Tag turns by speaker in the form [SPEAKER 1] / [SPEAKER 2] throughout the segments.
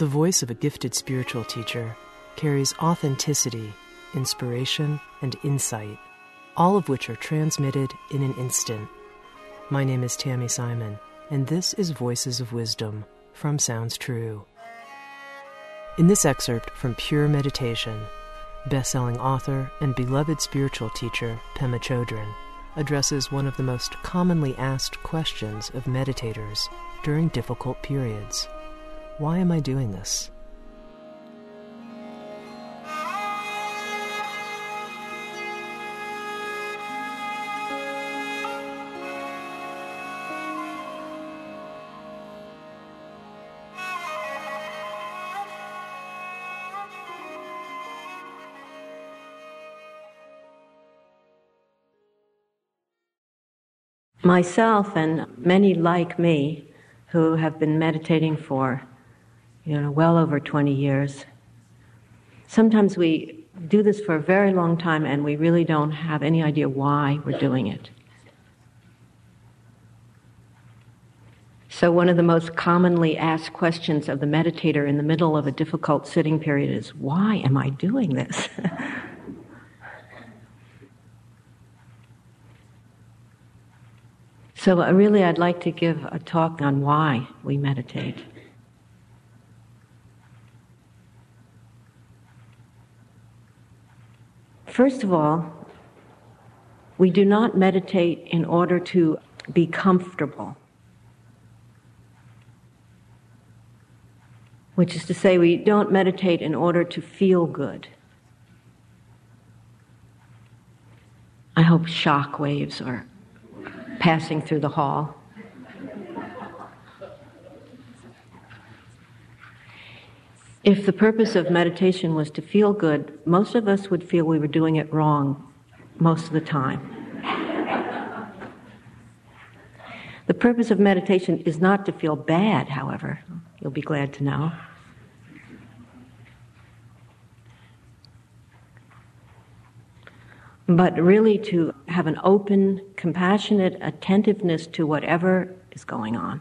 [SPEAKER 1] The voice of a gifted spiritual teacher carries authenticity, inspiration, and insight, all of which are transmitted in an instant. My name is Tammy Simon, and this is Voices of Wisdom from Sounds True. In this excerpt from Pure Meditation, best-selling author and beloved spiritual teacher Pema Chodron addresses one of the most commonly asked questions of meditators during difficult periods. Why am I doing this?
[SPEAKER 2] Myself and many like me who have been meditating for, well over 20 years. Sometimes we do this for a very long time and we really don't have any idea why we're doing it. So one of the most commonly asked questions of the meditator in the middle of a difficult sitting period is, why am I doing this? So really I'd like to give a talk on why we meditate. First of all, we do not meditate in order to be comfortable. Which is to say, we don't meditate in order to feel good. I hope shock waves are passing through the hall. If the purpose of meditation was to feel good, most of us would feel we were doing it wrong most of the time. The purpose of meditation is not to feel bad, however. You'll be glad to know. But really to have an open, compassionate attentiveness to whatever is going on.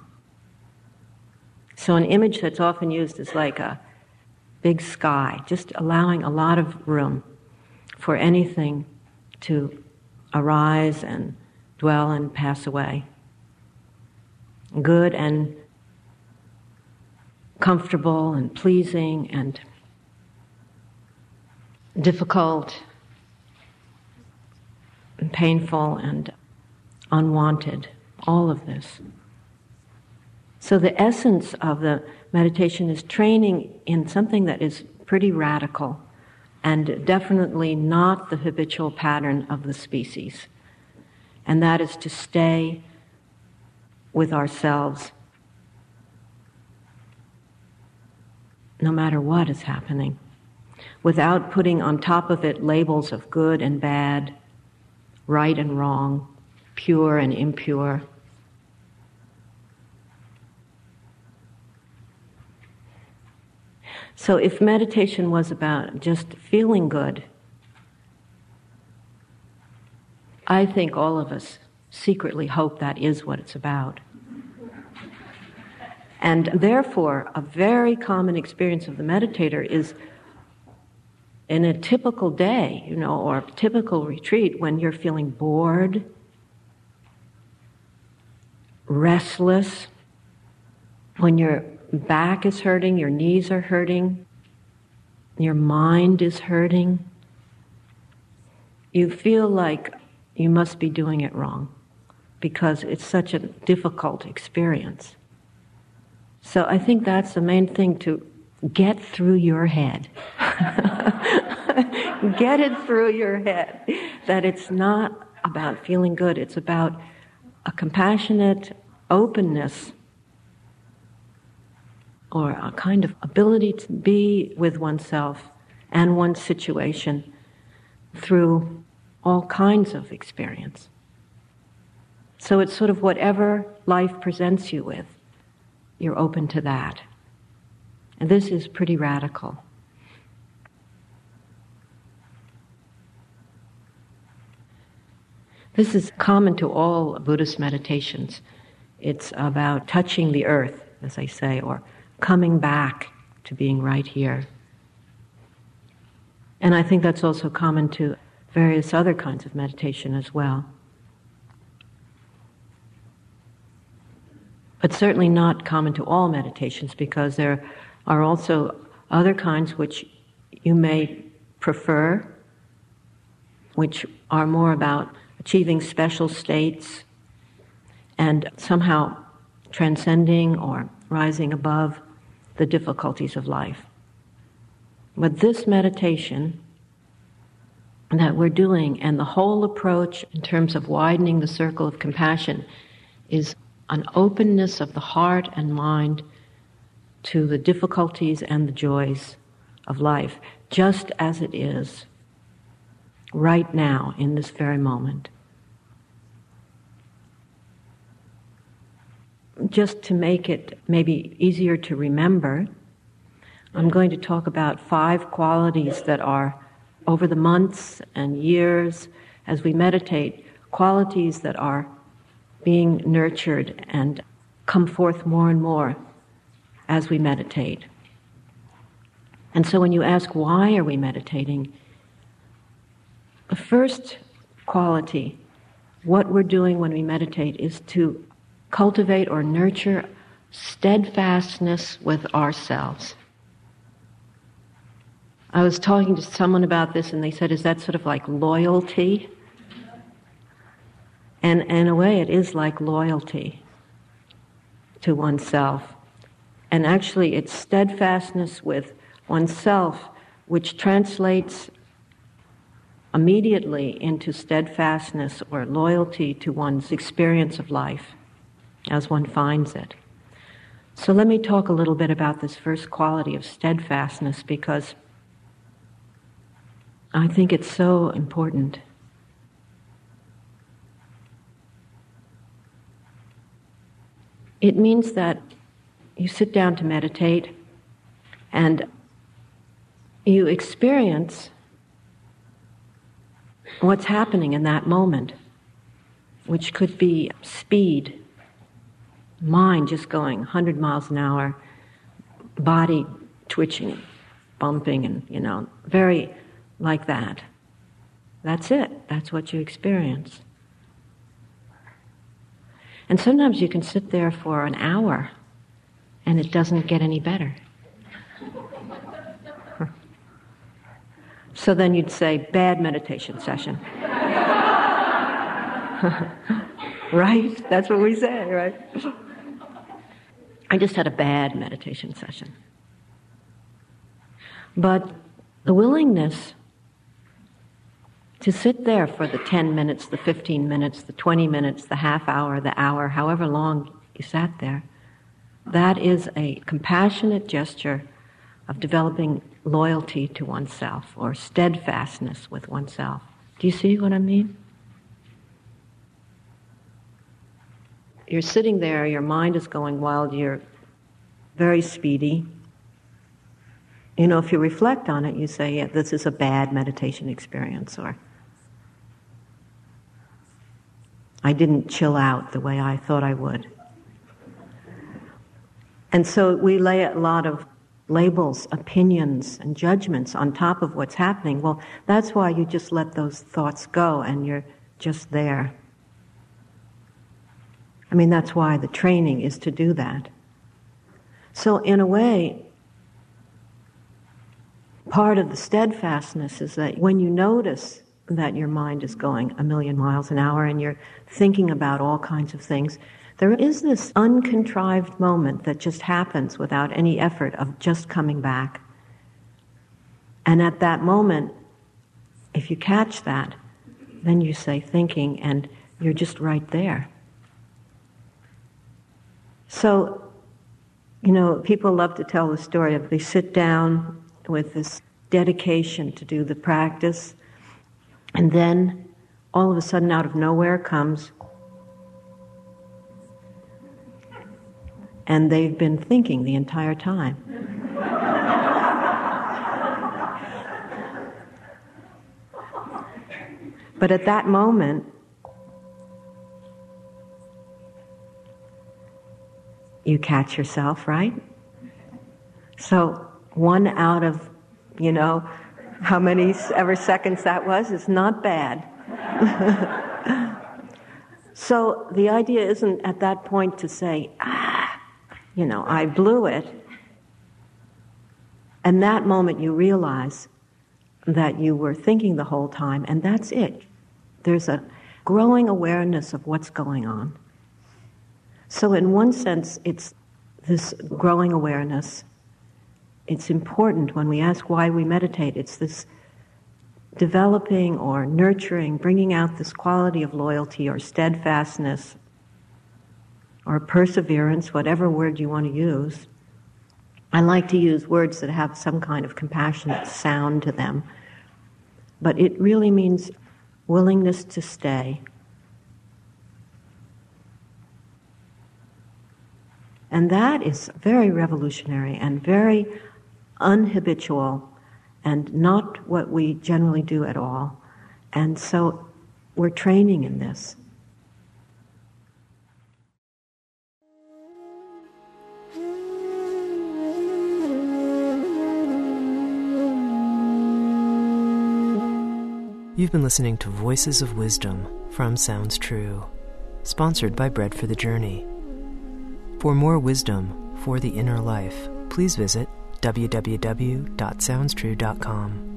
[SPEAKER 2] So an image that's often used is like a big sky, just allowing a lot of room for anything to arise and dwell and pass away. Good and comfortable and pleasing and difficult and painful and unwanted, all of this. So the essence of the meditation is training in something that is pretty radical and definitely not the habitual pattern of the species. And that is to stay with ourselves no matter what is happening, without putting on top of it labels of good and bad, right and wrong, pure and impure. So if meditation was about just feeling good, I think all of us secretly hope that is what it's about. And therefore, a very common experience of the meditator is in a typical day, or a typical retreat, when you're feeling bored, restless, when your back is hurting, your knees are hurting, your mind is hurting, you feel like you must be doing it wrong because it's such a difficult experience. So I think that's the main thing, to get through your head. Get it through your head that it's not about feeling good, it's about a compassionate openness or a kind of ability to be with oneself and one's situation through all kinds of experience. So it's sort of whatever life presents you with, you're open to that. And this is pretty radical. This is common to all Buddhist meditations. It's about touching the earth, as I say, or coming back to being right here. And I think that's also common to various other kinds of meditation as well. But certainly not common to all meditations, because there are also other kinds which you may prefer, which are more about achieving special states and somehow transcending or rising above the difficulties of life. But this meditation that we're doing, and the whole approach in terms of widening the circle of compassion, is an openness of the heart and mind to the difficulties and the joys of life, just as it is right now in this very moment. Just to make it maybe easier to remember, I'm going to talk about 5 qualities that are, over the months and years as we meditate, qualities that are being nurtured and come forth more and more as we meditate. And so when you ask, why are we meditating? The first quality, what we're doing when we meditate, is to cultivate or nurture steadfastness with ourselves. I was talking to someone about this, and they said, is that sort of like loyalty? And in a way, it is like loyalty to oneself. And actually, it's steadfastness with oneself, which translates immediately into steadfastness or loyalty to one's experience of life as one finds it. So let me talk a little bit about this first quality of steadfastness, because I think it's so important. It means that you sit down to meditate and you experience what's happening in that moment, which could be speed, mind just going 100 miles an hour, body twitching, bumping, and, very like that. That's it. That's what you experience. And sometimes you can sit there for an hour and it doesn't get any better. So then you'd say, bad meditation session. Right? That's what we say, right? I just had a bad meditation session. But the willingness to sit there for the 10 minutes, the 15 minutes, the 20 minutes, the half hour, the hour, however long you sat there, that is a compassionate gesture of developing loyalty to oneself or steadfastness with oneself. Do you see what I mean? You're sitting there, your mind is going wild, you're very speedy. If you reflect on it, you say, yeah, this is a bad meditation experience, or I didn't chill out the way I thought I would. And so we lay a lot of labels, opinions, and judgments on top of what's happening. Well, that's why you just let those thoughts go and you're just there. That's why the training is to do that. So in a way, part of the steadfastness is that when you notice that your mind is going 1,000,000 miles an hour and you're thinking about all kinds of things, there is this uncontrived moment that just happens without any effort of just coming back. And at that moment, if you catch that, then you say thinking, and you're just right there. So, people love to tell the story of they sit down with this dedication to do the practice, and then all of a sudden out of nowhere comes, and they've been thinking the entire time. But at that moment, you catch yourself, right? So 1 out of, how many ever seconds that was, is not bad. So the idea isn't at that point to say, I blew it. And that moment you realize that you were thinking the whole time, and that's it. There's a growing awareness of what's going on. So in one sense, it's this growing awareness. It's important when we ask why we meditate. It's this developing or nurturing, bringing out this quality of loyalty or steadfastness or perseverance, whatever word you want to use. I like to use words that have some kind of compassionate sound to them. But it really means willingness to stay. And that is very revolutionary and very unhabitual and not what we generally do at all. And so we're training in this.
[SPEAKER 1] You've been listening to Voices of Wisdom from Sounds True, sponsored by Bread for the Journey. For more wisdom for the inner life, please visit www.soundstrue.com.